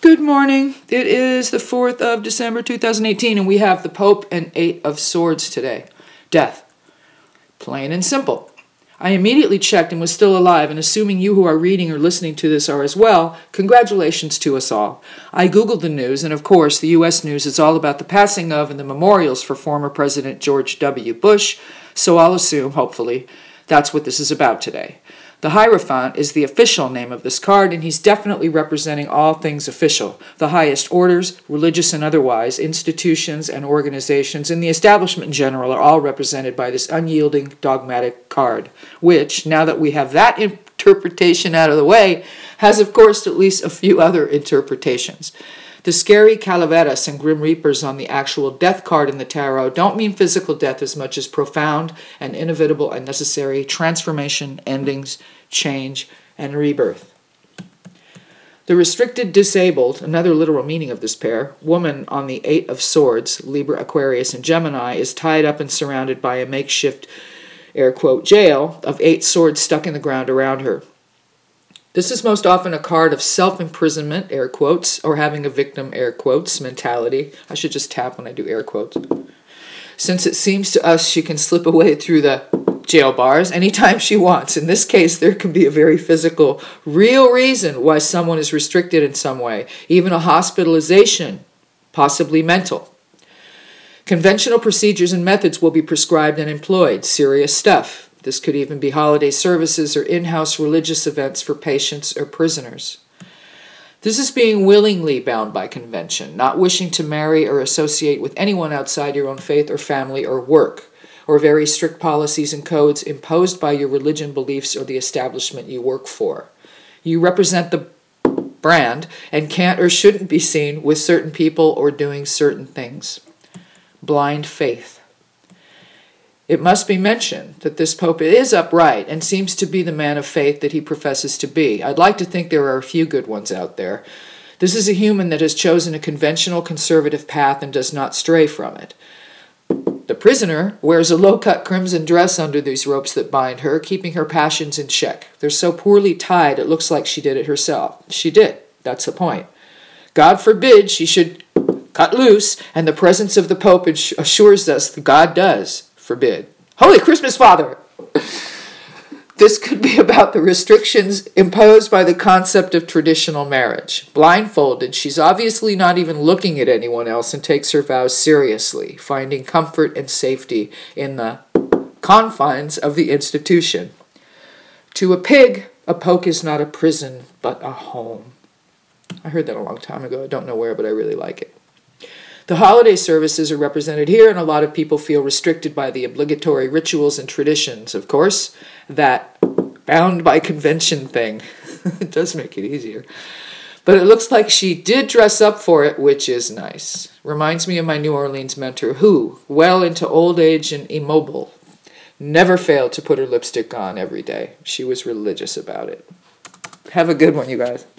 Good morning. It is the 4th of December 2018, and we have the Pope and 8 of Swords today. Death. Plain and simple. I immediately checked and was still alive, and assuming you who are reading or listening to this are as well, congratulations to us all. I googled the news, and of course, the U.S. news is all about the passing of and the memorials for former President George W. Bush, so I'll assume, hopefully, that's what this is about today. The Hierophant is the official name of this card, and he's definitely representing all things official. The highest orders, religious and otherwise, institutions and organizations, and the establishment in general are all represented by this unyielding, dogmatic card, which, now that we have that interpretation out of the way, has of course at least a few other interpretations. The scary calaveras and grim reapers on the actual death card in the tarot don't mean physical death as much as profound and inevitable and necessary transformation, endings, change, and rebirth. The restricted disabled, another literal meaning of this pair, woman on the 8 of Swords, Libra, Aquarius, and Gemini, is tied up and surrounded by a makeshift, air quote, jail of 8 swords stuck in the ground around her. This is most often a card of self-imprisonment, air quotes, or having a victim, air quotes, mentality. I should just tap when I do air quotes. Since it seems to us she can slip away through the jail bars anytime she wants. In this case, there can be a very physical, real reason why someone is restricted in some way, even a hospitalization, possibly mental. Conventional procedures and methods will be prescribed and employed, serious stuff. This could even be holiday services or in-house religious events for patients or prisoners. This is being willingly bound by convention, not wishing to marry or associate with anyone outside your own faith or family or work, or very strict policies and codes imposed by your religion, beliefs, or the establishment you work for. You represent the brand and can't or shouldn't be seen with certain people or doing certain things. Blind faith. It must be mentioned that this Pope is upright and seems to be the man of faith that he professes to be. I'd like to think there are a few good ones out there. This is a human that has chosen a conventional conservative path and does not stray from it. The prisoner wears a low-cut crimson dress under these ropes that bind her, keeping her passions in check. They're so poorly tied it looks like she did it herself. She did. That's the point. God forbid she should cut loose, and the presence of the Pope assures us that God does forbid. Holy Christmas, Father! This could be about the restrictions imposed by the concept of traditional marriage. Blindfolded, she's obviously not even looking at anyone else and takes her vows seriously, finding comfort and safety in the confines of the institution. To a pig, a poke is not a prison, but a home. I heard that a long time ago. I don't know where, but I really like it. The holiday services are represented here, and a lot of people feel restricted by the obligatory rituals and traditions, of course. That bound by convention thing. It does make it easier. But it looks like she did dress up for it, which is nice. Reminds me of my New Orleans mentor, who, well into old age and immobile, never failed to put her lipstick on every day. She was religious about it. Have a good one, you guys.